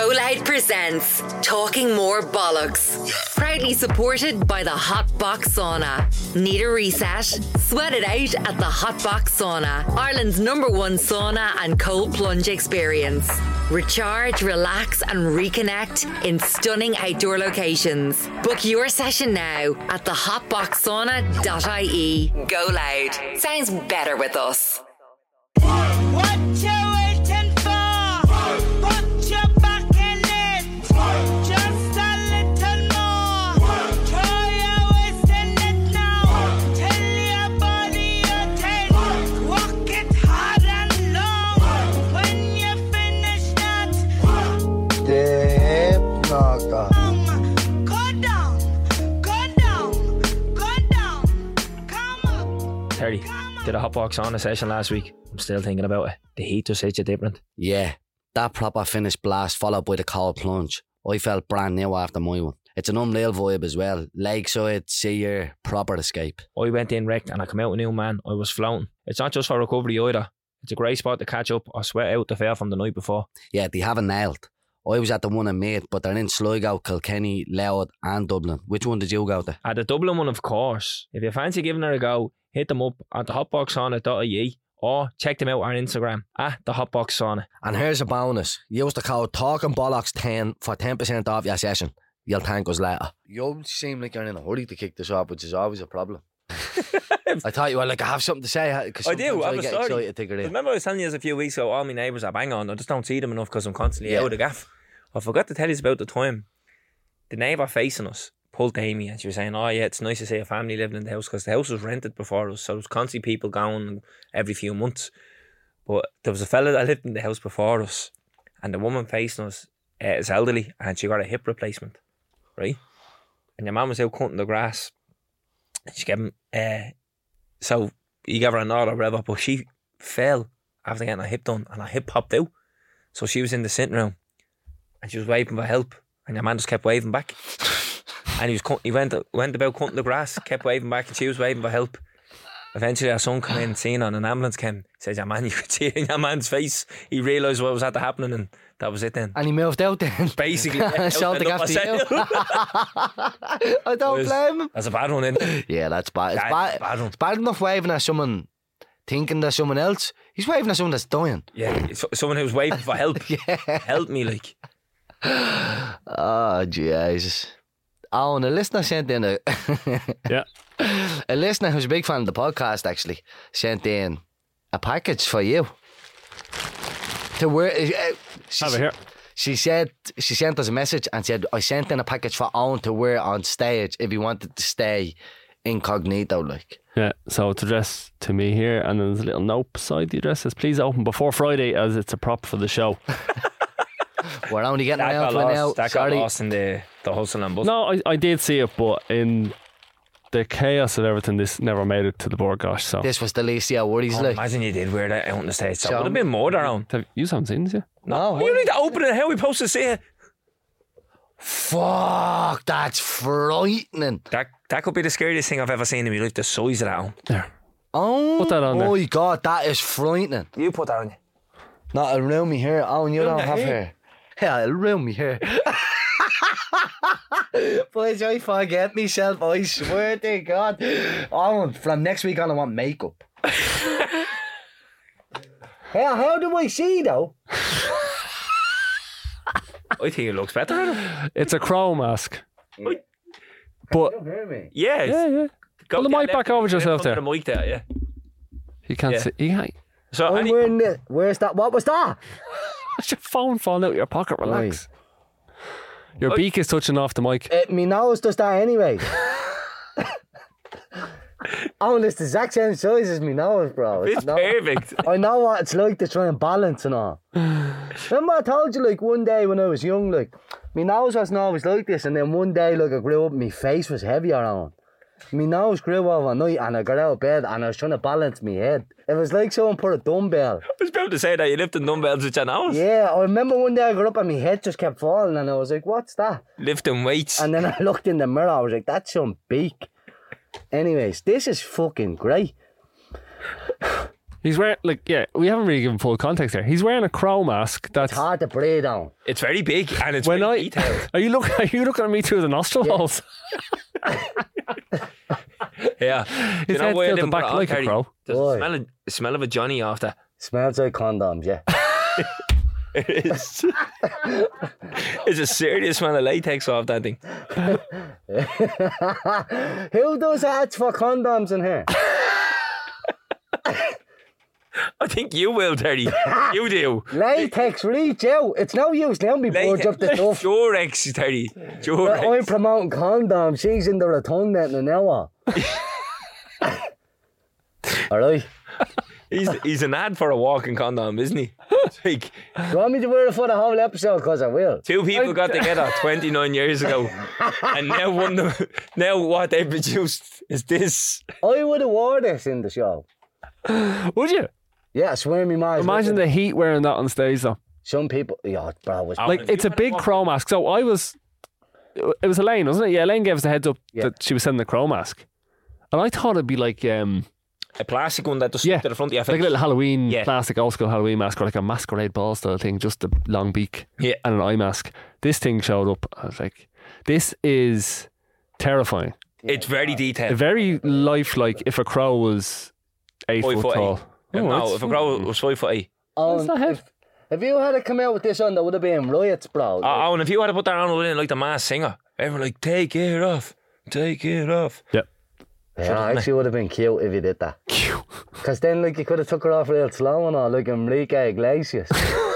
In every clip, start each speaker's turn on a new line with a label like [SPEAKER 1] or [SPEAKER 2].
[SPEAKER 1] Go Loud presents Talking More Bollocks. Proudly supported by the Hot Box Sauna. Need a reset? Sweat it out at the Hot Box Sauna, Ireland's #1 sauna and cold plunge experience. Recharge, relax and reconnect in stunning outdoor locations. Book your session now at thehotboxsauna.ie. Go Loud. Sounds better with us.
[SPEAKER 2] What you waiting for? Put your back in it. Just a little more. Throw your waist in it now. Tell your body you're 10. Walk it hard and long. When you finish that,
[SPEAKER 3] The hip knocker.
[SPEAKER 2] go down, go down, go down. Come up.
[SPEAKER 4] Terry, did a hot box on a session last week. I'm still thinking about it. The heat just hit you different.
[SPEAKER 3] Yeah, that proper finish blast followed by the cold plunge. I felt brand new after my one. It's an unreal vibe as well. Lakeside, see your proper escape.
[SPEAKER 4] I went in wrecked and I come out a new man. I was floating. It's not just for recovery either. It's a great spot to catch up or sweat out the fare from the night before.
[SPEAKER 3] Yeah, they haven't nailed. I was at the one in Meath, but they're in Sligo, Kilkenny, Louth and Dublin. Which one did you go to?
[SPEAKER 4] At the Dublin one, of course. If you fancy giving it a go, hit them up at thehotboxsauna.ie or check them out on Instagram at thehotboxsauna.
[SPEAKER 3] And here's a bonus. Use the code TalkingBollocks10 for 10% off your session. You'll thank us later. You seem like you're in a hurry to kick this off, which is always a problem. I thought you were like, I have something to say.
[SPEAKER 4] I do, I have a
[SPEAKER 3] get
[SPEAKER 4] story.
[SPEAKER 3] excited to get in.
[SPEAKER 4] Remember I was telling you a few weeks ago, all my neighbours are bang on. I just don't see them enough because I'm constantly out of the gaff. I forgot to tell you about the time the neighbour facing us pulled Amy and she was saying, oh yeah, it's nice to see a family living in the house, because the house was rented before us, so there was constantly people going every few months. But there was a fella that lived in the house before us, and the woman facing us is elderly and she got a hip replacement, right? And your mum was out cutting the grass and she gave him so he gave her a nod or whatever, but she fell after getting her hip done and her hip popped out. So she was in the sitting room and she was waving for help, and your man just kept waving back. And he went about cutting the grass, kept waving back, and she was waving for help. Eventually our son came in, seen on an ambulance came, says, your man, you could see it in your man's face. He realised what was at happening, and that was it then.
[SPEAKER 3] And he moved out then.
[SPEAKER 4] Basically,
[SPEAKER 3] Showed the gaff to you. I don't blame him.
[SPEAKER 4] That's a bad one, isn't it?
[SPEAKER 3] Yeah, that's bad. It's
[SPEAKER 4] Bad one.
[SPEAKER 3] It's bad enough waving at someone thinking there's someone else. He's waving at someone that's dying.
[SPEAKER 4] Yeah, someone who's waving for help.
[SPEAKER 3] Yeah.
[SPEAKER 4] Help me, like.
[SPEAKER 3] Oh, Jesus. Oh, and a listener sent in a listener who's a big fan of the podcast actually sent in a package for you to wear.
[SPEAKER 5] Have it here.
[SPEAKER 3] She said she sent us a message and said, I sent in a package for Owen to wear on stage if he wanted to stay incognito, like.
[SPEAKER 5] Yeah, so it's addressed to me here, and there's a little note beside the address says, please open before Friday as it's a prop for the show.
[SPEAKER 3] We're only getting
[SPEAKER 4] That
[SPEAKER 3] around
[SPEAKER 4] got
[SPEAKER 3] to it now.
[SPEAKER 4] lost. That got lost in the hustle and bustle.
[SPEAKER 5] No, I did see it, but in the chaos and everything, this never made it to the board, gosh. So
[SPEAKER 3] This was the least of your worries, like.
[SPEAKER 4] Imagine you did wear that out on the stage. So
[SPEAKER 3] Sean.
[SPEAKER 4] would have been more around.
[SPEAKER 5] you haven't seen this yet?
[SPEAKER 3] No,
[SPEAKER 4] You need to open it. How are we supposed to see it?
[SPEAKER 3] fuck, that's frightening.
[SPEAKER 4] That could be the scariest thing I've ever seen in my life. The size of that one.
[SPEAKER 5] There.
[SPEAKER 3] Oh,
[SPEAKER 5] Put that on there.
[SPEAKER 3] my God, that is frightening.
[SPEAKER 4] You put that on you.
[SPEAKER 3] Not around me here. Oh, and you don't
[SPEAKER 4] the
[SPEAKER 3] have
[SPEAKER 4] hair.
[SPEAKER 3] hair. Yeah, around me here. Boys, I forget myself, I swear to God. Oh, from next week on I want makeup. How do I see though?
[SPEAKER 4] I think it looks better on him.
[SPEAKER 5] It's a crow mask. But
[SPEAKER 3] You hear me?
[SPEAKER 4] Yeah.
[SPEAKER 5] yeah.
[SPEAKER 4] Go
[SPEAKER 5] Pull the
[SPEAKER 4] get
[SPEAKER 5] mic back over yourself
[SPEAKER 4] under
[SPEAKER 5] there.
[SPEAKER 4] The mic there, yeah.
[SPEAKER 5] You can't
[SPEAKER 4] Yeah.
[SPEAKER 5] see. You can't.
[SPEAKER 4] So
[SPEAKER 3] I'm wearing it. Where's that? What was that?
[SPEAKER 5] What's your phone falling out of your pocket? Relax. Your beak is touching off the mic.
[SPEAKER 3] Me nose does that anyway. Oh, and it's the exact same size as me nose, bro.
[SPEAKER 4] it's perfect.
[SPEAKER 3] I know what it's like to try and balance and all. Remember I told you, like, one day when I was young, like, my nose wasn't always like this, and then one day, like, I grew up and my face was heavier on. My nose grew overnight and I got out of bed and I was trying to balance my head. It was like someone put a dumbbell.
[SPEAKER 4] I was about to say that you lifting dumbbells with your nose.
[SPEAKER 3] Yeah, I remember one day I got up and my head just kept falling and I was like, what's that?
[SPEAKER 4] Lifting weights.
[SPEAKER 3] And then I looked in the mirror, I was like, that's some beak. Anyways, this is fucking great.
[SPEAKER 5] He's wearing, like, yeah, we haven't really given full context there. He's wearing a crow mask that's...
[SPEAKER 3] It's hard to breathe on.
[SPEAKER 4] It's very big and it's
[SPEAKER 5] When
[SPEAKER 4] very detailed.
[SPEAKER 5] Are you looking at me through the nostril holes?
[SPEAKER 4] Yeah.
[SPEAKER 5] His head's tilted back like a crow.
[SPEAKER 4] Does
[SPEAKER 3] Boy.
[SPEAKER 4] it smell of a Johnny after?
[SPEAKER 3] Smells like condoms, yeah.
[SPEAKER 4] It is. It's a serious smell of latex off that thing.
[SPEAKER 3] Who does ads for condoms in here?
[SPEAKER 4] I think you will, Terry. You do.
[SPEAKER 3] Latex, reach out. It's no use now me budge up the stuff.
[SPEAKER 4] Durex, Terry.
[SPEAKER 3] I'm
[SPEAKER 4] Durex.
[SPEAKER 3] promoting condoms. She's in the rotunda in an hour. Alright.
[SPEAKER 4] He's an ad for a walking condom, isn't he? It's like
[SPEAKER 3] Do you want me to wear it for the whole episode? Because I will.
[SPEAKER 4] two people got together 29 years ago, and now what they produced is this.
[SPEAKER 3] I would have wore this in the show.
[SPEAKER 5] Would you?
[SPEAKER 3] Yeah, I swear me mind.
[SPEAKER 5] Imagine the heat wearing that on stage, though.
[SPEAKER 3] Some people, yeah, bro, was
[SPEAKER 4] Oh,
[SPEAKER 5] Like,
[SPEAKER 4] if
[SPEAKER 5] it's
[SPEAKER 4] you
[SPEAKER 5] a
[SPEAKER 4] had
[SPEAKER 5] big
[SPEAKER 4] walk-
[SPEAKER 5] crow mask. So it was Elaine, wasn't it? Yeah, Elaine gave us the heads up
[SPEAKER 3] Yeah.
[SPEAKER 5] that she was sending the crow mask. And I thought it'd be like,
[SPEAKER 4] A plastic one that just
[SPEAKER 5] yeah,
[SPEAKER 4] stuck to the front of your
[SPEAKER 5] like a
[SPEAKER 4] face.
[SPEAKER 5] little Halloween,
[SPEAKER 4] Yeah.
[SPEAKER 5] plastic old school Halloween mask, or like a masquerade ball style thing, just a long beak
[SPEAKER 4] Yeah.
[SPEAKER 5] and an eye mask. This thing showed up. I was like, this is terrifying.
[SPEAKER 4] It's very detailed.
[SPEAKER 5] Very lifelike if a crow was 8
[SPEAKER 4] 5
[SPEAKER 5] foot
[SPEAKER 4] foot
[SPEAKER 5] tall.
[SPEAKER 4] eight.
[SPEAKER 5] Oh,
[SPEAKER 4] No,
[SPEAKER 5] it's-
[SPEAKER 4] if a crow was 5 foot 8.
[SPEAKER 3] on.
[SPEAKER 5] that head?
[SPEAKER 3] If you had to come out with this on, there would have been riots, bro.
[SPEAKER 4] Oh, and if you had to put that on with like the Masked Singer, everyone like, take it off. Take it off.
[SPEAKER 5] Yep.
[SPEAKER 3] Yeah, actually would have been cute if you did that. Because then, like, you could have took her off real slow and all, like Enrique Iglesias.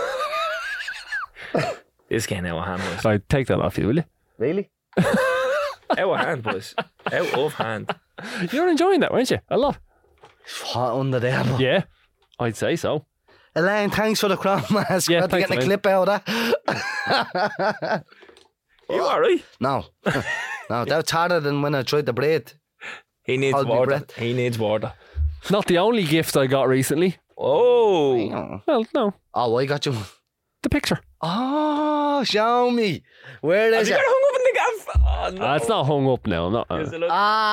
[SPEAKER 4] This getting out of hand, boys.
[SPEAKER 5] I'd take that off you, will you?
[SPEAKER 3] Really?
[SPEAKER 4] Out of hand, boys. Out of hand.
[SPEAKER 5] You're enjoying that, weren't you? A lot.
[SPEAKER 3] Hot under there. But.
[SPEAKER 5] Yeah, I'd say so.
[SPEAKER 3] Elaine, thanks for the crown mask.
[SPEAKER 5] Yeah,
[SPEAKER 3] Got to
[SPEAKER 5] thanks,
[SPEAKER 3] get a
[SPEAKER 5] Elaine.
[SPEAKER 3] clip out of that.
[SPEAKER 4] You alright?
[SPEAKER 3] No. No, that's harder than when I tried to breathe.
[SPEAKER 4] He needs
[SPEAKER 3] Hold me
[SPEAKER 4] water.
[SPEAKER 3] breath.
[SPEAKER 4] He needs water.
[SPEAKER 5] Not the only gift I got recently.
[SPEAKER 4] Oh.
[SPEAKER 5] Well, no,
[SPEAKER 3] Oh, I got you.
[SPEAKER 5] the picture.
[SPEAKER 3] Oh, show me. Where
[SPEAKER 4] Have
[SPEAKER 3] is
[SPEAKER 4] you
[SPEAKER 3] it?
[SPEAKER 4] got it hung up in the gaff? Oh, no.
[SPEAKER 5] It's not hung up now. I'm not.
[SPEAKER 4] Is it look-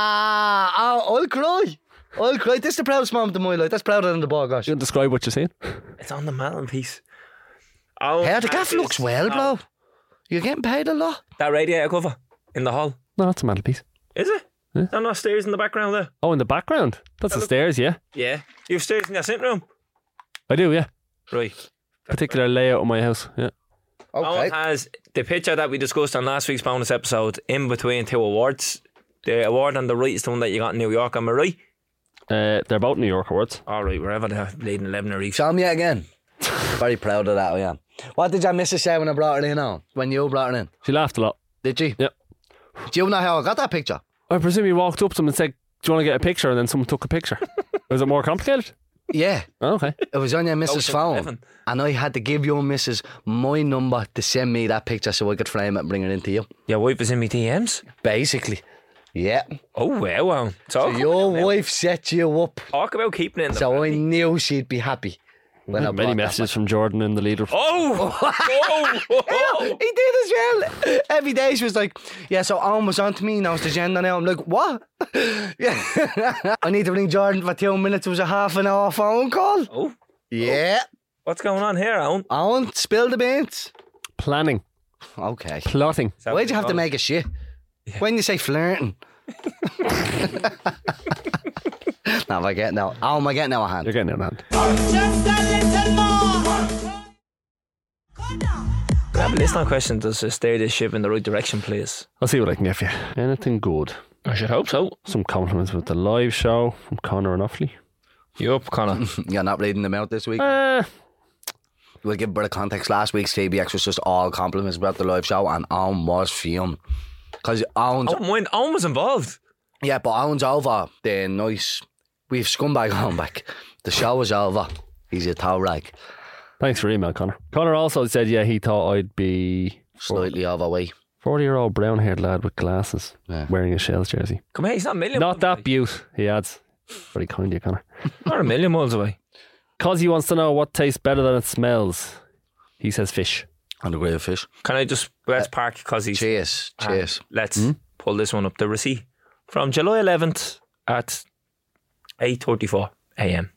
[SPEAKER 3] I'll cry. I'll cry. This is the proudest moment of my life. That's prouder than the ball, gosh.
[SPEAKER 5] You can describe what you're seeing.
[SPEAKER 4] It's on the mantelpiece. Oh,
[SPEAKER 3] Hey, the gaff looks well, bro. You're getting paid a lot.
[SPEAKER 4] That radiator cover in the hall.
[SPEAKER 5] No, that's a mantelpiece.
[SPEAKER 4] Is it?
[SPEAKER 5] Yeah.
[SPEAKER 4] There are not stairs in the background there.
[SPEAKER 5] Oh, in the background. That's the stairs, yeah.
[SPEAKER 4] Yeah. You have stairs in your sitting room.
[SPEAKER 5] I do, yeah.
[SPEAKER 4] Right.
[SPEAKER 5] Particular layout of my house, yeah.
[SPEAKER 4] Owen has the picture that we discussed on last week's bonus episode in between two awards. The award on the right is the one that you got in New York, am I right?
[SPEAKER 5] They're both New York awards.
[SPEAKER 4] Alright, wherever they're bleeding 11 or each.
[SPEAKER 3] Show me again. Very proud of that, I am. What did your missus say when I brought her in on? When you brought her in?
[SPEAKER 5] She laughed a lot.
[SPEAKER 3] Did she?
[SPEAKER 5] Yep.
[SPEAKER 3] Do you know how I got that picture?
[SPEAKER 5] I presume you walked up to them and said, do you want to get a picture? And then someone took a picture. Was it more complicated?
[SPEAKER 3] Yeah.
[SPEAKER 5] Oh, okay.
[SPEAKER 3] It was on your missus'
[SPEAKER 4] Ocean
[SPEAKER 3] phone.
[SPEAKER 4] 11.
[SPEAKER 3] And I had to give your missus my number to send me that picture so I could frame it and bring it into you.
[SPEAKER 4] Your wife is in me DMs?
[SPEAKER 3] Basically. Yeah.
[SPEAKER 4] Oh, wow.
[SPEAKER 3] So your wife set you up.
[SPEAKER 4] Talk about keeping it in the
[SPEAKER 3] So I
[SPEAKER 4] family.
[SPEAKER 3] knew she'd be happy. When I
[SPEAKER 5] Many
[SPEAKER 3] brought that
[SPEAKER 5] messages from Jordan in the leader.
[SPEAKER 4] Oh! Oh!
[SPEAKER 3] He did as well. Every day she was like, yeah, so Owen was on to me, now it's the gender now. I'm like, what? Yeah. I need to ring Jordan for 2 minutes. It was a half an hour phone call.
[SPEAKER 4] Oh,
[SPEAKER 3] Yeah.
[SPEAKER 4] what's going on here, Owen?
[SPEAKER 3] Owen, spill the beans.
[SPEAKER 5] Planning.
[SPEAKER 3] Okay.
[SPEAKER 5] Plotting.
[SPEAKER 4] Is that
[SPEAKER 3] Why'd you
[SPEAKER 4] what
[SPEAKER 3] have to
[SPEAKER 4] call it?
[SPEAKER 3] make a shit? When you say flirting. No, am I getting now? Oh, am I getting now a hand?
[SPEAKER 5] You're getting it in hand.
[SPEAKER 2] Just a little more.
[SPEAKER 4] I have a listener question. Does steer this ship in the right direction, please?
[SPEAKER 5] I'll see what I can get for you. Anything good?
[SPEAKER 4] I should hope so.
[SPEAKER 5] Some compliments with the live show from Connor and Offaly.
[SPEAKER 4] Yup, Connor.
[SPEAKER 3] You're not reading them out this week? We'll give a bit of context. Last week's TBX was just all compliments about the live show, and Owen was fuming. Because Owen's...
[SPEAKER 4] Owen was involved.
[SPEAKER 3] Yeah, but Owen's over the nice... We've scumbag Owen back. The show is over. He's a toe rag.
[SPEAKER 5] Thanks for your email, Connor. Connor also said, yeah, he thought I'd be
[SPEAKER 3] Slightly overweight.
[SPEAKER 5] 40-year-old brown-haired lad with glasses,
[SPEAKER 3] Yeah.
[SPEAKER 5] wearing a Shells jersey.
[SPEAKER 4] Come here, he's not a million
[SPEAKER 5] Not
[SPEAKER 4] miles
[SPEAKER 5] that
[SPEAKER 4] away.
[SPEAKER 5] beaut, he adds. Very kind of you, Connor.
[SPEAKER 4] Not a million miles away.
[SPEAKER 5] Cause he wants to know what tastes better than it smells. He says fish.
[SPEAKER 3] On the grilled fish.
[SPEAKER 4] Can I just... Let's park because he's...
[SPEAKER 3] Cheers. Cheers.
[SPEAKER 4] Let's pull this one up. The receipt from July 11th at 8:34 a.m.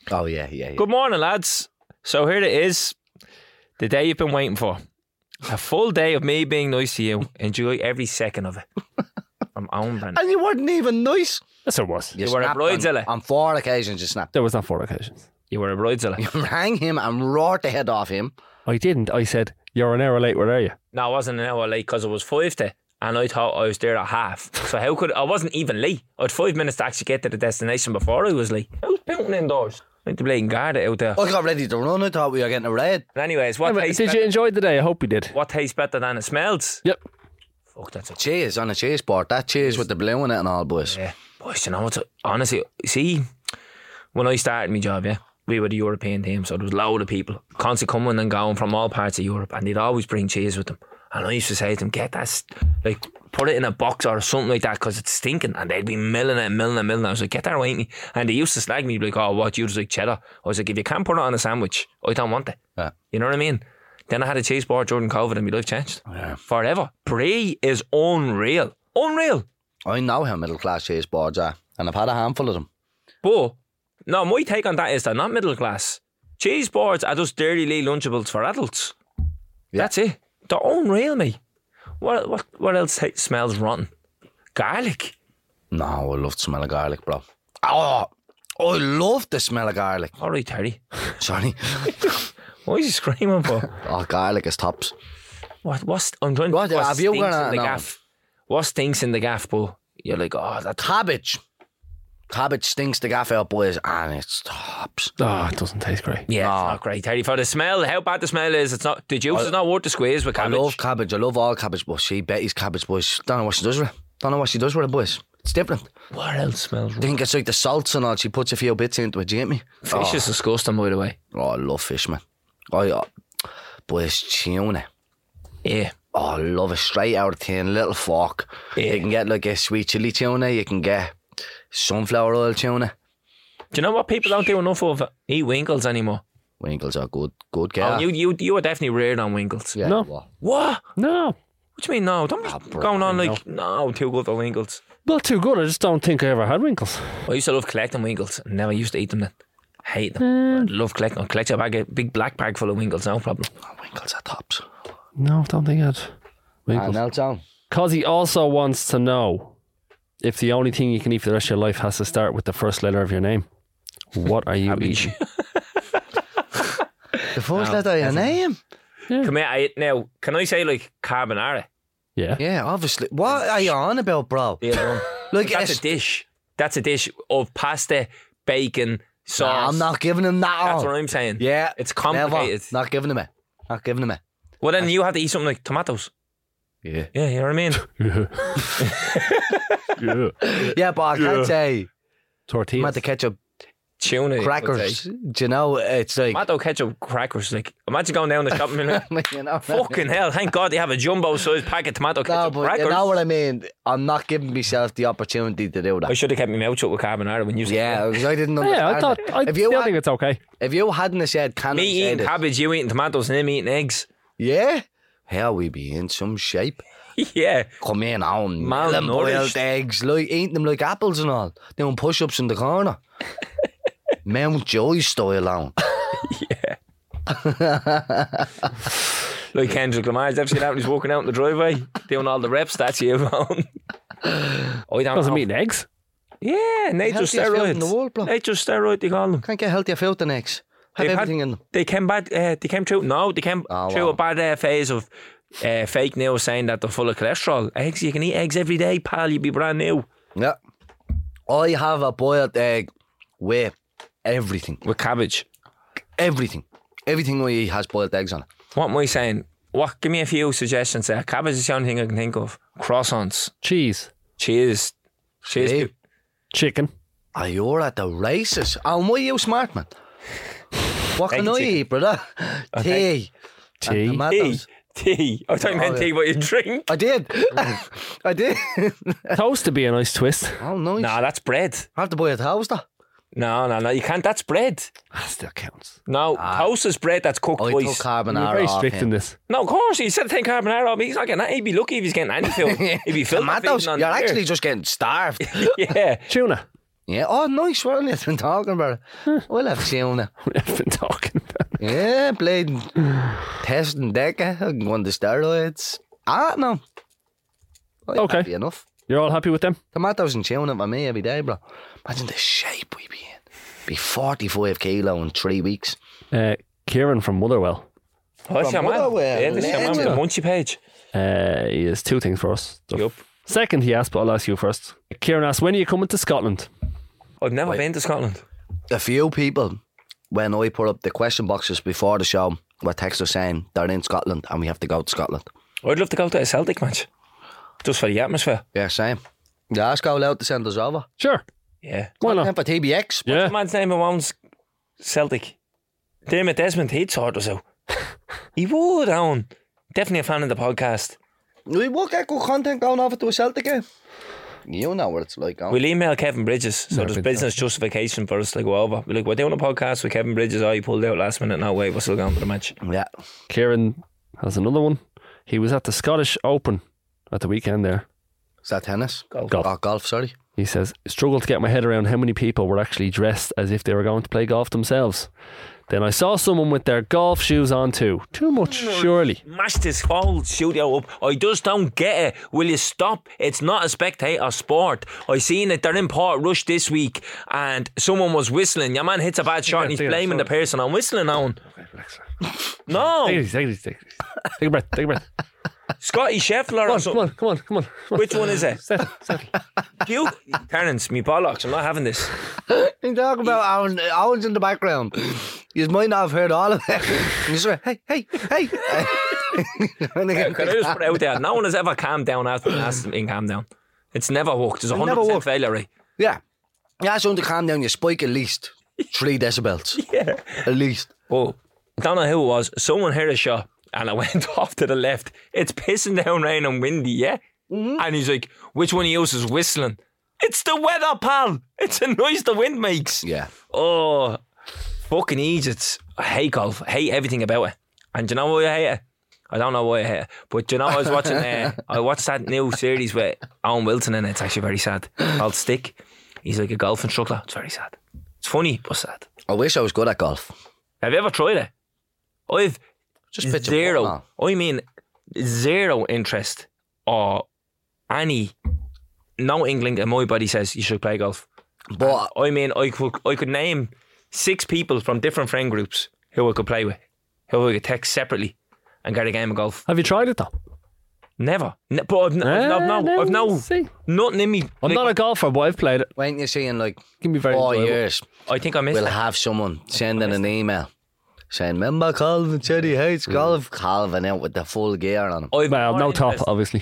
[SPEAKER 3] Oh, yeah.
[SPEAKER 4] Good morning, lads. So here it is. The day you've been waiting for. A full day of me being nice to you. Enjoy every second of it. From Owen Brennan.
[SPEAKER 3] And you weren't even nice.
[SPEAKER 5] Yes, there was.
[SPEAKER 4] You were a
[SPEAKER 3] snapped
[SPEAKER 4] bridezilla.
[SPEAKER 3] on 4 occasions you snapped.
[SPEAKER 5] There was not 4 occasions.
[SPEAKER 4] You were a bridezilla.
[SPEAKER 3] You rang him and roared the head off him.
[SPEAKER 5] I didn't. I said, you're an hour late, where are you?
[SPEAKER 4] No, I wasn't an hour late because it was 5 to, and I thought I was there at half. So how could I wasn't even late. I had 5 minutes to actually get to the destination before I was late. I was pouting indoors. I had to blame guard out there.
[SPEAKER 3] I got ready to run. I thought we were getting a raid.
[SPEAKER 4] But anyways, what tastes
[SPEAKER 5] Did you enjoy the day? I hope you did.
[SPEAKER 4] what tastes better than it smells?
[SPEAKER 5] Yep.
[SPEAKER 4] Fuck, that's a
[SPEAKER 3] Cheese on a cheese board. That cheese with the blue in it and all, boys.
[SPEAKER 4] yeah. Boys, you know what? Honestly, see, when I started my job, yeah, we were the European team, so there was a load of people constantly coming and going from all parts of Europe, and they'd always bring cheese with them. And I used to say to them, get that, like, put it in a box or something like that because it's stinking. And they'd be milling it. I was like, get that away me. And they used to slag me, like, oh, what, you just like cheddar? I was like, if you can't put it on a sandwich, I don't want it.
[SPEAKER 3] Yeah.
[SPEAKER 4] You know what I mean? Then I had a cheese board during COVID and my life changed.
[SPEAKER 3] Yeah.
[SPEAKER 4] Forever. Brie is unreal. Unreal.
[SPEAKER 3] I know how middle class cheese boards are, and I've had a handful of them.
[SPEAKER 4] But, no, my take on that is they're not middle class. Cheese boards are just dirty Lee Lunchables for adults.
[SPEAKER 3] Yeah.
[SPEAKER 4] That's it. They're unreal, mate. What else smells rotten? Garlic.
[SPEAKER 3] No, I love the smell of garlic, bro. Oh, I love the smell of garlic.
[SPEAKER 4] All right, Terry.
[SPEAKER 3] Sorry.
[SPEAKER 4] What is he screaming for?
[SPEAKER 3] Oh, garlic is tops.
[SPEAKER 4] I'm trying to
[SPEAKER 3] What,
[SPEAKER 4] what
[SPEAKER 3] have you
[SPEAKER 4] stinks
[SPEAKER 3] got
[SPEAKER 4] in the
[SPEAKER 3] no.
[SPEAKER 4] gaff? What stinks in the gaff, but you're like, oh, that's
[SPEAKER 3] Cabbage. Cabbage stinks the gaff out, boys, and it's tops.
[SPEAKER 5] Oh, it doesn't taste great.
[SPEAKER 4] yeah, it's not great, Terry. For the smell, how bad the smell is, it's not. The juice is not worth the squeeze with cabbage.
[SPEAKER 3] I love cabbage. I love all cabbage, but Betty's cabbage, boys. Don't know what she does with it. Boys. It's different.
[SPEAKER 4] What else smells
[SPEAKER 3] I
[SPEAKER 4] rotten?
[SPEAKER 3] think it's like the salts and all. She puts a few bits into it, do you get me?
[SPEAKER 4] Fish is disgusting, by the way.
[SPEAKER 3] Oh, I love fish, man. Boys, tuna.
[SPEAKER 4] Yeah.
[SPEAKER 3] Oh, I love it. Straight out of the tin, little fork.
[SPEAKER 4] Yeah.
[SPEAKER 3] You can get like a sweet chili tuna. You can get sunflower oil tuna.
[SPEAKER 4] Do you know what people don't do enough of? Eat Winkles anymore.
[SPEAKER 3] Winkles are good
[SPEAKER 4] Oh,
[SPEAKER 3] girl.
[SPEAKER 4] you were definitely reared on Winkles.
[SPEAKER 3] Yeah,
[SPEAKER 5] No.
[SPEAKER 3] well,
[SPEAKER 4] What?
[SPEAKER 5] No.
[SPEAKER 4] What do you mean no? Don't be
[SPEAKER 3] bro,
[SPEAKER 4] going on like, no, too good for Winkles.
[SPEAKER 5] Not too good. I just don't think I ever had Winkles.
[SPEAKER 4] I used to love collecting Winkles. Never used to eat them then. Hate them. I love collecting. I'll collect a big black bag full of Winkles, no problem.
[SPEAKER 3] Winkles are tops.
[SPEAKER 5] No, don't think I had
[SPEAKER 3] And
[SPEAKER 5] Winkles.
[SPEAKER 3] Elton.
[SPEAKER 5] Because he also wants to know if the only thing you can eat for the rest of your life has to start with the first letter of your name. What are you eating?
[SPEAKER 3] The first letter of your name?
[SPEAKER 4] Come here, now, can I say like carbonara?
[SPEAKER 5] Yeah.
[SPEAKER 3] Yeah, obviously. What are you on about, bro?
[SPEAKER 4] Yeah, done.
[SPEAKER 3] Like,
[SPEAKER 4] That's a dish. That's a dish of pasta, bacon, sauce.
[SPEAKER 3] Nah, I'm not giving him that.
[SPEAKER 4] That's what I'm saying.
[SPEAKER 3] Yeah.
[SPEAKER 4] It's complicated.
[SPEAKER 3] Never. Not giving him it. Not giving him it.
[SPEAKER 4] Well, then you have to eat something like tomatoes.
[SPEAKER 3] Yeah.
[SPEAKER 4] Yeah, you know what I mean?
[SPEAKER 5] Yeah.
[SPEAKER 3] Yeah, but I can't say
[SPEAKER 5] Tortillas.
[SPEAKER 3] tomato ketchup
[SPEAKER 4] Tuna. I'd
[SPEAKER 3] crackers.
[SPEAKER 4] say.
[SPEAKER 3] Do you know, it's like...
[SPEAKER 4] Tomato ketchup crackers. Like, imagine going down the shop and being like,
[SPEAKER 3] you know,
[SPEAKER 4] fucking hell, thank God they have a jumbo-sized pack of tomato
[SPEAKER 3] no,
[SPEAKER 4] ketchup
[SPEAKER 3] but
[SPEAKER 4] crackers.
[SPEAKER 3] you know what I mean? I'm not giving myself the opportunity to do
[SPEAKER 4] I
[SPEAKER 3] that.
[SPEAKER 4] should have kept my mouth shut with carbonara when you said
[SPEAKER 3] Yeah,
[SPEAKER 4] that.
[SPEAKER 3] because I didn't understand.
[SPEAKER 5] Yeah, I thought.
[SPEAKER 3] it.
[SPEAKER 5] I
[SPEAKER 3] if you
[SPEAKER 5] still
[SPEAKER 3] had,
[SPEAKER 5] think it's okay.
[SPEAKER 3] if you hadn't have said, can
[SPEAKER 4] Me
[SPEAKER 3] I say
[SPEAKER 4] eating
[SPEAKER 3] this?
[SPEAKER 4] cabbage, you eating tomatoes, and him eating eggs.
[SPEAKER 3] Yeah. Hell, we be in some shape.
[SPEAKER 4] Yeah.
[SPEAKER 3] Come in on
[SPEAKER 4] Malnourished.
[SPEAKER 3] boiled eggs, like eating them like apples and all. Doing push-ups in the corner. Mount Joy style on.
[SPEAKER 4] Like Kendrick Lamar's ever seen that when he's walking out in the driveway, doing all the reps. That's you, man. I don't
[SPEAKER 5] Doesn't
[SPEAKER 4] know.
[SPEAKER 5] eating eggs.
[SPEAKER 4] Yeah, nature's
[SPEAKER 3] Healthiest food in the
[SPEAKER 4] steroids.
[SPEAKER 3] world, bro.
[SPEAKER 4] Nature's steroid, they call them.
[SPEAKER 3] Can't get healthier food than eggs. Have
[SPEAKER 4] They've
[SPEAKER 3] everything in them.
[SPEAKER 4] They came back. They came through. No, they came
[SPEAKER 3] Oh,
[SPEAKER 4] through
[SPEAKER 3] wow.
[SPEAKER 4] a bad phase of fake news saying that they're full of cholesterol. Eggs, you can eat eggs every day, pal. You'd be brand new
[SPEAKER 3] Yeah. I have a boiled egg with everything.
[SPEAKER 4] with cabbage.
[SPEAKER 3] Everything. Everything I eat has boiled eggs on it.
[SPEAKER 4] What am I saying? What? Give me a few suggestions there. Cabbage is the only thing I can think of. Croissants,
[SPEAKER 5] Cheese.
[SPEAKER 4] cheese.
[SPEAKER 3] Hey.
[SPEAKER 5] Chicken.
[SPEAKER 3] Oh, you're at the races. Oh, why are you smart, man? What can I
[SPEAKER 4] chicken.
[SPEAKER 3] eat, brother? Tea.
[SPEAKER 5] Tea.
[SPEAKER 3] And tomatoes.
[SPEAKER 4] Tea. I thought you meant
[SPEAKER 3] Oh,
[SPEAKER 4] tea, but you drink.
[SPEAKER 3] I did. I did.
[SPEAKER 5] Toast to be a nice twist.
[SPEAKER 3] Oh, nice.
[SPEAKER 4] No, that's bread.
[SPEAKER 3] I have to buy a toaster.
[SPEAKER 4] No, you can't. That's bread.
[SPEAKER 5] That still counts.
[SPEAKER 4] No, toast is bread that's cooked
[SPEAKER 3] I took
[SPEAKER 4] twice.
[SPEAKER 5] You're
[SPEAKER 3] carbonara
[SPEAKER 5] very
[SPEAKER 3] off
[SPEAKER 5] strict
[SPEAKER 3] him.
[SPEAKER 5] in this.
[SPEAKER 4] No, of course, he said to take carbonara off. He's not getting that. He'd be lucky if he's getting any film. He'd be filming
[SPEAKER 3] Tomatoes.
[SPEAKER 4] on
[SPEAKER 3] You're
[SPEAKER 4] here.
[SPEAKER 3] actually just getting starved.
[SPEAKER 4] Yeah.
[SPEAKER 5] Tuna.
[SPEAKER 3] Yeah, oh, nice, well, you've been talking about it. We'll have seen it.
[SPEAKER 5] We've been talking about it.
[SPEAKER 3] Yeah, played testing Deca, going to steroids. No.
[SPEAKER 5] Okay.
[SPEAKER 3] Happy enough.
[SPEAKER 5] You're all happy with them?
[SPEAKER 3] Tomatoes and chewing it with me every day, bro. Imagine the shape we be in. Be 45 kilo in 3 weeks.
[SPEAKER 5] Kieran from Motherwell.
[SPEAKER 4] Oh, that's your man.
[SPEAKER 3] Motherwell,
[SPEAKER 4] Yeah, this is your man with the
[SPEAKER 3] legend.
[SPEAKER 4] munchy page.
[SPEAKER 5] He has 2 things for us. The
[SPEAKER 4] Yup.
[SPEAKER 5] second he asked, but I'll ask you first. Kieran asked, when are you coming to Scotland?
[SPEAKER 4] I've never been to Scotland.
[SPEAKER 3] A few people, when I put up the question boxes before the show, were texting saying they're in Scotland and we have to go to Scotland.
[SPEAKER 4] I'd love to go to a Celtic match. Just for the atmosphere.
[SPEAKER 3] Yeah, same. Yeah, ask go out to send us over.
[SPEAKER 5] Sure.
[SPEAKER 4] Yeah.
[SPEAKER 5] Why
[SPEAKER 3] Time
[SPEAKER 5] not?
[SPEAKER 3] for TBX.
[SPEAKER 5] Yeah.
[SPEAKER 4] The man's name who owns Celtic. Dermot Desmond, he'd sort us out. He would, Owen. Definitely a fan of the podcast.
[SPEAKER 3] We will get good content going over to a Celtic game. You know what it's like.
[SPEAKER 4] We'll email Kevin Bridges, so there's business justification for us to go over. We're like, we're doing a podcast with Kevin Bridges. Oh, he pulled out last minute. No, wait, we're still going to the match.
[SPEAKER 3] Yeah.
[SPEAKER 5] Kieran has another one. He was at the Scottish Open at the weekend there.
[SPEAKER 3] Is that tennis?
[SPEAKER 4] Golf.
[SPEAKER 3] Oh, golf, sorry.
[SPEAKER 5] He says, struggled to get my head around how many people were actually dressed as if they were going to play golf themselves. Then I saw someone with their golf shoes on too. Too much, surely.
[SPEAKER 4] Mash this whole studio up. I just don't get it. Will you stop? It's not a spectator sport. I seen it. They're in Port Rush this week and someone was whistling. Your man hits a bad shot and he's blaming the person I'm whistling on. No.
[SPEAKER 5] Take it easy, take it easy. Take a breath, take a breath.
[SPEAKER 4] Scotty Scheffler or something.
[SPEAKER 5] Come on.
[SPEAKER 4] Which one is it?
[SPEAKER 5] Settle.
[SPEAKER 4] You, Terence, me bollocks. I'm not having this.
[SPEAKER 3] You talk about Owen's in the background. You might not have heard all of it. You just went, hey.
[SPEAKER 4] Can I just put it out there? No one has ever calmed down after being calmed down. It's never worked. There's a
[SPEAKER 3] never
[SPEAKER 4] 100%
[SPEAKER 3] worked.
[SPEAKER 4] failure rate.
[SPEAKER 3] Yeah. Yeah, so to calm down, you spike at least 3 decibels.
[SPEAKER 4] Yeah.
[SPEAKER 3] At least.
[SPEAKER 4] Oh, I don't know who it was. Someone hit a shot and I went off to the left. It's pissing down rain and windy, yeah? Mm-hmm. And he's like, which one of you is whistling? It's the weather, pal. It's a noise the wind makes.
[SPEAKER 3] Yeah.
[SPEAKER 4] Oh, fucking Egypt. I hate golf. I hate everything about it. And do you know why I hate it? I don't know why I hate it. But do you know, I was watching, I watched that new series with Owen Wilson in it. It's actually very sad. Called Stick. He's like a golf instructor. It's very sad. It's funny, but sad.
[SPEAKER 3] I wish I was good at golf.
[SPEAKER 4] Have you ever tried it? I've
[SPEAKER 3] Just pitch a
[SPEAKER 4] zero.
[SPEAKER 3] ball
[SPEAKER 4] I mean, zero interest or any. No inkling in my body says you should play golf.
[SPEAKER 3] But
[SPEAKER 4] I mean, I could name 6 people from different friend groups who I could play with, who I could text separately and get a game of golf.
[SPEAKER 5] Have you tried it though?
[SPEAKER 4] Never. But I've no
[SPEAKER 5] see.
[SPEAKER 4] nothing in me.
[SPEAKER 5] I'm not a golfer, but I've played it.
[SPEAKER 3] when you see in like
[SPEAKER 5] Can be very
[SPEAKER 3] 4
[SPEAKER 5] enjoyable.
[SPEAKER 3] years,
[SPEAKER 4] I think I missed
[SPEAKER 3] we'll
[SPEAKER 4] it.
[SPEAKER 3] have someone sending an email saying, remember Calvin said he hates golf? Calvin out with the full gear on him.
[SPEAKER 4] I've
[SPEAKER 5] Well,
[SPEAKER 4] more
[SPEAKER 5] no top,
[SPEAKER 4] interest-
[SPEAKER 5] obviously.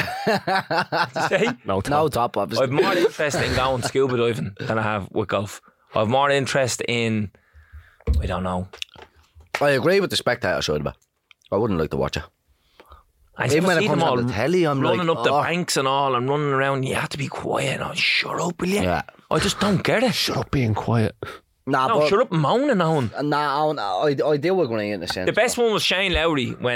[SPEAKER 4] Say?
[SPEAKER 5] No top.
[SPEAKER 3] No top, obviously.
[SPEAKER 4] I've more interest in going scuba diving than I have with golf. I've more interest in, I don't know.
[SPEAKER 3] I agree with the spectator side of it. I wouldn't like to watch it.
[SPEAKER 4] I
[SPEAKER 3] Even when it
[SPEAKER 4] see
[SPEAKER 3] comes
[SPEAKER 4] them
[SPEAKER 3] on
[SPEAKER 4] all
[SPEAKER 3] the telly, I'm
[SPEAKER 4] running
[SPEAKER 3] like,
[SPEAKER 4] up the
[SPEAKER 3] oh.
[SPEAKER 4] banks and all and running around. You have to be quiet. Oh, shut up, will you?
[SPEAKER 3] Yeah.
[SPEAKER 4] I just don't get it.
[SPEAKER 5] Shut up being quiet.
[SPEAKER 3] Nah,
[SPEAKER 4] No,
[SPEAKER 3] but
[SPEAKER 4] shut up and moaning on.
[SPEAKER 3] I do agree in a sense.
[SPEAKER 4] The best one was Shane Lowry when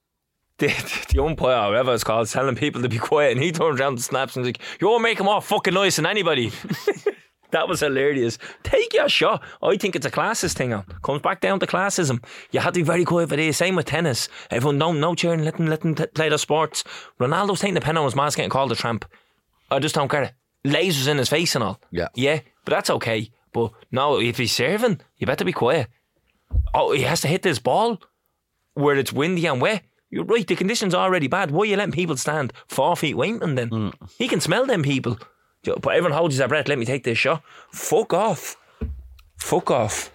[SPEAKER 4] the umpire, or whatever it's called, telling people to be quiet, and he turns around and snaps and he's like, "You won't make him more fucking noise than anybody." That was hilarious. Take your shot. I think it's a classist thing. Comes back down to classism. You had to be very quiet for this. Same with tennis. Everyone no cheering. Let them play their sports. Ronaldo's taking the pen on his mask, getting called a tramp. I just don't get it. Lasers in his face and all.
[SPEAKER 3] Yeah.
[SPEAKER 4] But that's okay. But no, if he's serving, you better be quiet. Oh, he has to hit this ball where it's windy and wet. You're right, the conditions are already bad. Why are you letting people stand 4 feet waiting then? He can smell them people. But everyone holds their breath, let me take this shot. Fuck off. Fuck off.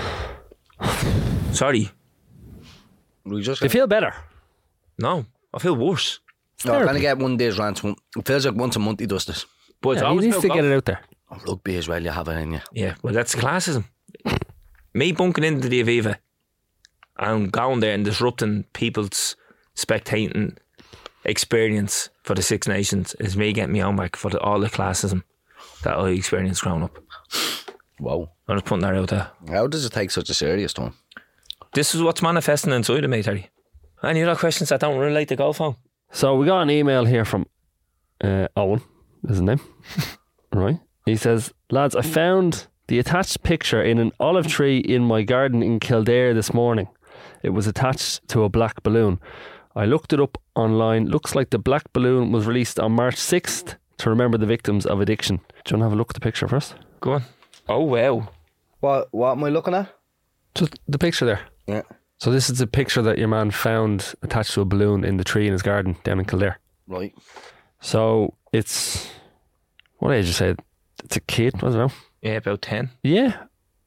[SPEAKER 4] Sorry.
[SPEAKER 3] We just
[SPEAKER 5] Do you feel better?
[SPEAKER 4] No, I feel worse.
[SPEAKER 3] I'm going to get one day's rants. It feels like once a month he does this.
[SPEAKER 4] But it's
[SPEAKER 5] Yeah, he
[SPEAKER 4] always
[SPEAKER 5] needs
[SPEAKER 4] about
[SPEAKER 5] to get
[SPEAKER 4] golf.
[SPEAKER 5] it out there.
[SPEAKER 3] Rugby as well, you have it in you.
[SPEAKER 4] Yeah, well, that's classism. Me bunking into the Aviva and going there and disrupting people's spectating experience for the Six Nations is me getting me on back for all the classism that I experienced growing up.
[SPEAKER 3] Wow.
[SPEAKER 4] I'm just putting that out there.
[SPEAKER 3] How does it take such a serious tone?
[SPEAKER 4] This is what's manifesting inside of me, Terry. Any other questions that don't relate to golf on?
[SPEAKER 5] So we got an email here from Owen, is his name, right? He says, lads, I found the attached picture in an olive tree in my garden in Kildare this morning. It was attached to a black balloon. I looked it up online. Looks like the black balloon was released on March 6th to remember the victims of addiction. Do you want to have a look at the picture first?
[SPEAKER 4] Go on. Oh, wow.
[SPEAKER 3] What am I looking at?
[SPEAKER 5] Just the picture there.
[SPEAKER 3] Yeah.
[SPEAKER 5] So this is the picture that your man found attached to a balloon in the tree in his garden down in Kildare.
[SPEAKER 3] Right.
[SPEAKER 5] So it's... What age you say? It's a kid, I don't know.
[SPEAKER 4] Yeah, about 10.
[SPEAKER 5] Yeah.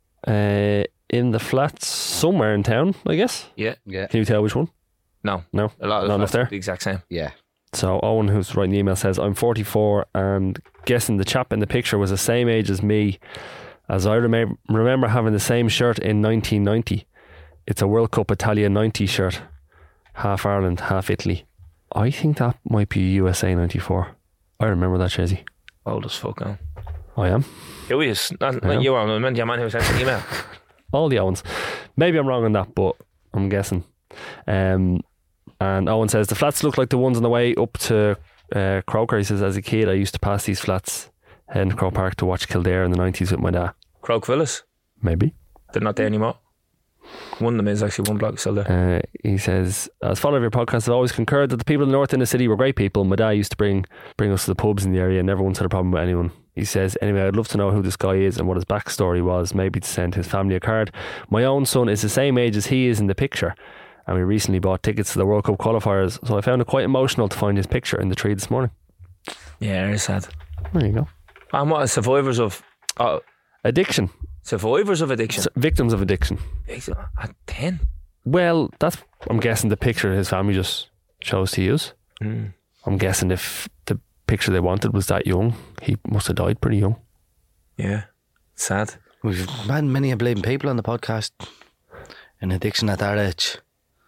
[SPEAKER 5] In the flats somewhere in town, I guess.
[SPEAKER 4] Yeah.
[SPEAKER 3] Yeah.
[SPEAKER 5] Can you tell which one?
[SPEAKER 4] No.
[SPEAKER 5] No?
[SPEAKER 4] A lot of
[SPEAKER 5] Not
[SPEAKER 4] the
[SPEAKER 5] enough there?
[SPEAKER 4] the exact same.
[SPEAKER 3] Yeah.
[SPEAKER 5] So Owen, who's writing the email, says, I'm 44 and guessing the chap in the picture was the same age as me, as I remember having the same shirt in 1990. It's a World Cup Italia 90 shirt. Half Ireland, half Italy. I think that might be USA 94. I remember that jersey.
[SPEAKER 4] Old as fuck now.
[SPEAKER 5] I am.
[SPEAKER 4] Who is? Not you, I meant your man who sent the email.
[SPEAKER 5] All the Owens. Maybe I'm wrong on that, but I'm guessing. And Owen says, the flats look like the ones on the way up to Croker. He says, as a kid, I used to pass these flats heading to Croke Park to watch Kildare in the 90s with my dad.
[SPEAKER 4] Croke Villas.
[SPEAKER 5] Maybe.
[SPEAKER 4] They're not there anymore. One of them is actually, one block is still there.
[SPEAKER 5] He says, as follower of your podcast, I've always concurred that the people in the north end of the city were great people. My dad used to bring us to the pubs in the area and never once had a problem with anyone. He says, anyway, I'd love to know who this guy is and what his backstory was, maybe to send his family a card. My own son is the same age as he is in the picture, and we recently bought tickets to the World Cup qualifiers, so I found it quite emotional to find his picture in the tree this morning.
[SPEAKER 4] Yeah, it's sad.
[SPEAKER 5] There you go.
[SPEAKER 4] And what are survivors of...
[SPEAKER 5] Addiction.
[SPEAKER 4] Survivors of addiction?
[SPEAKER 5] Victims of addiction.
[SPEAKER 4] At 10?
[SPEAKER 5] Well, that's, I'm guessing, the picture his family just chose to use. I'm guessing if the picture they wanted was that young, he must have died pretty young.
[SPEAKER 4] Yeah. Sad.
[SPEAKER 3] We've had many bleeding people on the podcast in addiction at that age.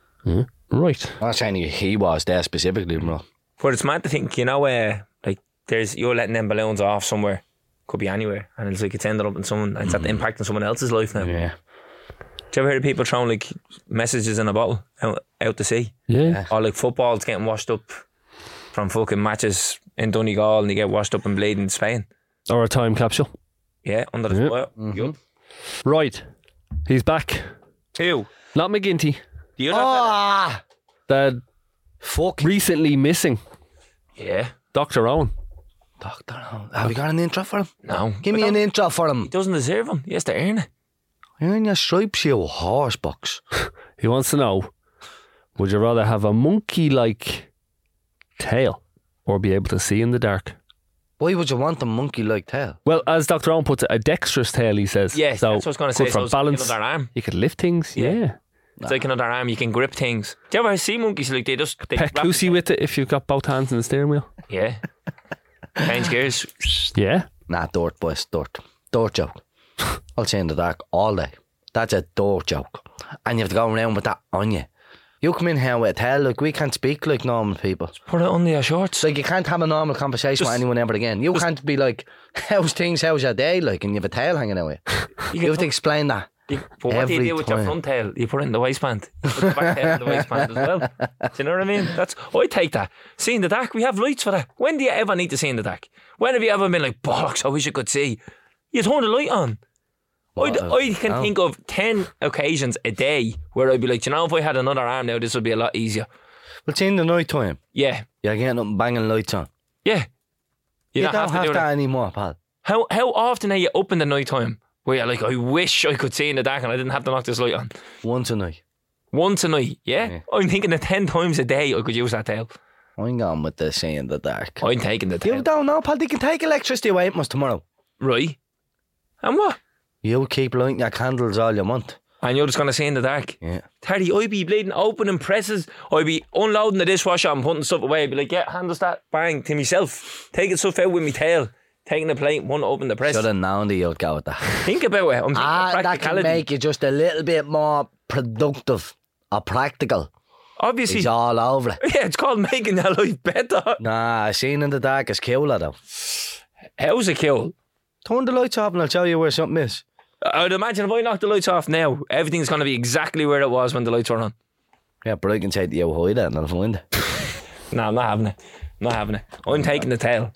[SPEAKER 5] Right.
[SPEAKER 3] I'm not saying he was there specifically, bro.
[SPEAKER 4] But it's mad to think, you know, like there's you're letting them balloons off somewhere, could be anywhere, and it's like it's ended up in someone, and it's had impact on someone else's life now.
[SPEAKER 3] Yeah.
[SPEAKER 4] Do you ever hear of people throwing like messages in a bottle out to sea?
[SPEAKER 5] Yeah.
[SPEAKER 4] Or like footballs getting washed up from fucking matches in Donegal and they get washed up and bleeding in Spain?
[SPEAKER 5] Or a time capsule.
[SPEAKER 4] Yeah, under the foot. Yup.
[SPEAKER 5] Right. He's back.
[SPEAKER 4] Who?
[SPEAKER 5] Not McGinty.
[SPEAKER 4] The other
[SPEAKER 5] The
[SPEAKER 3] Fuck.
[SPEAKER 5] recently missing
[SPEAKER 4] fella? Yeah.
[SPEAKER 5] Dr. Owen.
[SPEAKER 3] Doctor, have you got an intro for him?
[SPEAKER 4] No.
[SPEAKER 3] Give me an intro for
[SPEAKER 4] He
[SPEAKER 3] him.
[SPEAKER 4] doesn't deserve them. He has to earn it.
[SPEAKER 3] You're in your stripes, you horse box.
[SPEAKER 5] He wants to know, would you rather have a monkey-like tail or be able to see in the dark?
[SPEAKER 3] Why would you want a monkey-like tail?
[SPEAKER 5] Well, as Dr. Owen puts it, a dexterous tail, he says.
[SPEAKER 4] Yes,
[SPEAKER 5] so
[SPEAKER 4] that's what I was going to
[SPEAKER 5] good
[SPEAKER 4] say.
[SPEAKER 5] for
[SPEAKER 4] So it's
[SPEAKER 5] balance.
[SPEAKER 4] like another arm.
[SPEAKER 5] You could lift things,
[SPEAKER 4] Yeah.
[SPEAKER 5] yeah.
[SPEAKER 4] It's like another arm. You can grip things. Do you ever see monkeys like they just... They
[SPEAKER 5] Pet
[SPEAKER 4] wrap-
[SPEAKER 5] Lucy with it if you've got both hands in the steering wheel.
[SPEAKER 4] Yeah. Change gears.
[SPEAKER 5] Yeah.
[SPEAKER 3] Nah, dirt, boys, dirt. Dirt joke. I'll say in the dark all day. That's a dirt joke. And you have to go around with that on you. You come in here with a tail, like we can't speak like normal people.
[SPEAKER 4] Put it under your shorts.
[SPEAKER 3] Like you can't have a normal conversation with anyone ever again. You can't be like, how's things, how's your day like, and you have a tail hanging out with you. You have to explain that.
[SPEAKER 4] But what do you
[SPEAKER 3] every
[SPEAKER 4] do with your
[SPEAKER 3] time.
[SPEAKER 4] front tail? You put it in the waistband. You put the back tail in the waistband as well. Do you know what I mean? I take that. See in the dark, we have lights for that. When do you ever need to see in the dark? When have you ever been like, bollocks, I wish I could see? You turn the light on. I can think of 10 occasions a day where I'd be like, you know, if I had another arm now, this would be a lot easier.
[SPEAKER 3] Well, it's in the night time.
[SPEAKER 4] Yeah.
[SPEAKER 3] You're getting up and banging lights on.
[SPEAKER 4] Yeah.
[SPEAKER 3] You don't have
[SPEAKER 4] to do
[SPEAKER 3] that anymore, pal.
[SPEAKER 4] How often are you up in the night time where you're like, I wish I could see in the dark and I didn't have to knock this light on?
[SPEAKER 3] Once a night.
[SPEAKER 4] Once a night, yeah? I'm thinking that 10 times a day I could use that tail.
[SPEAKER 3] I'm going with the say in the dark.
[SPEAKER 4] I'm taking the tail.
[SPEAKER 3] You don't know, pal. They can take electricity away from us tomorrow.
[SPEAKER 4] Right. And what?
[SPEAKER 3] You keep lighting your candles all you want.
[SPEAKER 4] And you're just going to see in the dark?
[SPEAKER 3] Yeah.
[SPEAKER 4] Teddy, I'd be bleeding opening presses. I'd be unloading the dishwasher and putting stuff away. I'd be like, yeah, hand us that. Bang, to myself. Taking stuff out with my tail. Taking the plate, one open the press.
[SPEAKER 3] Should have known that you'd go with that.
[SPEAKER 4] Think about it. I'm thinking of
[SPEAKER 3] that can
[SPEAKER 4] practicality.
[SPEAKER 3] make you just a little bit more productive or practical.
[SPEAKER 4] Obviously.
[SPEAKER 3] He's all over it.
[SPEAKER 4] Yeah, it's called making your life better.
[SPEAKER 3] Nah, seeing in the dark is cooler though.
[SPEAKER 4] How's it cool?
[SPEAKER 3] Turn the lights off and I'll tell you where something is.
[SPEAKER 4] I'd imagine if I knock the lights off now, everything's going to be exactly where it was when the lights were on.
[SPEAKER 3] Yeah, but I can say to you, hide it and I'll find it.
[SPEAKER 4] No, I'm not having it. I'm not having it. I'm taking the tail.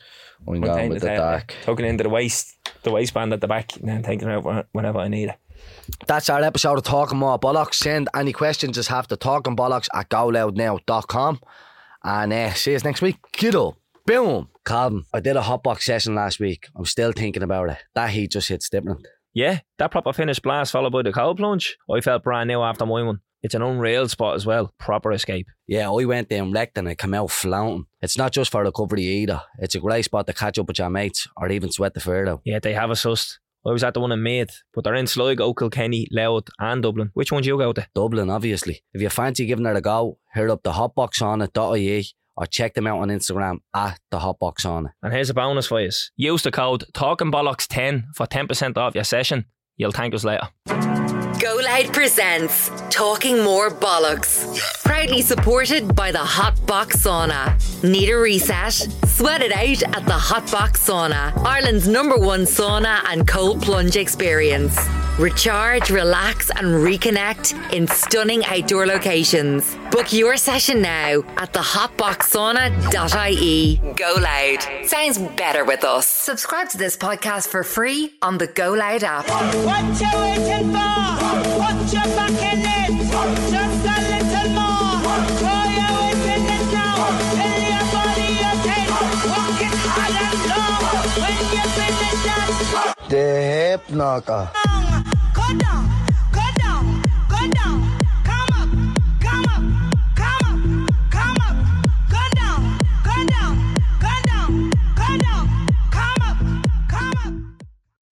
[SPEAKER 3] I'm going with the dark.
[SPEAKER 4] Tucking into the waistband at the back, and then taking it out whenever I need it.
[SPEAKER 3] That's our episode of Talking More Bollocks. Send any questions, just have to talkingbollocks@goloudnow.com. And see us next week. Kiddo. Boom. Calvin, I did a hotbox session last week. I'm still thinking about it. That heat just hits different.
[SPEAKER 4] Yeah, that proper finish blast followed by the cold plunge. I felt brand new after my one. It's an unreal spot as well. Proper escape.
[SPEAKER 3] Yeah, I went there and wrecked and I came out flaunting. It's not just for recovery either. It's a great spot to catch up with your mates or even sweat the fur out.
[SPEAKER 4] Yeah, they have a sussed. I was at the one in Meath, but they're in Sligo, Kilkenny, Louth and Dublin. Which one do you go to?
[SPEAKER 3] Dublin, obviously. If you fancy giving it a go, hit up the hotboxsauna.ie or check them out on Instagram at the hotboxsauna.
[SPEAKER 4] And here's a bonus for you. Use the code TalkingBollocks10 for 10% off your session. You'll thank us later.
[SPEAKER 1] Go Loud presents Talking More Bollocks. Proudly supported by the Hot Box Sauna. Need a reset? Sweat it out at the Hot Box Sauna, Ireland's #1 sauna and cold plunge experience. Recharge, relax and reconnect in stunning outdoor locations. Book your session now at thehotboxsauna.ie. Go Loud. Sounds better with us. Subscribe to this podcast for free on the Go Loud app.
[SPEAKER 2] What you waiting for? Put your back in it. Just a little more. Throw your weight in it now. Tell your body you're dead. Walk it hard and slow. When you finish that,
[SPEAKER 3] The hip knocker.